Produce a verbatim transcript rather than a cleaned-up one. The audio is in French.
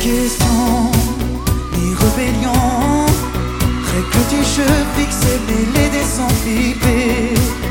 question, ni rébellion. Règle du jeu fixé, les dés sont pipés.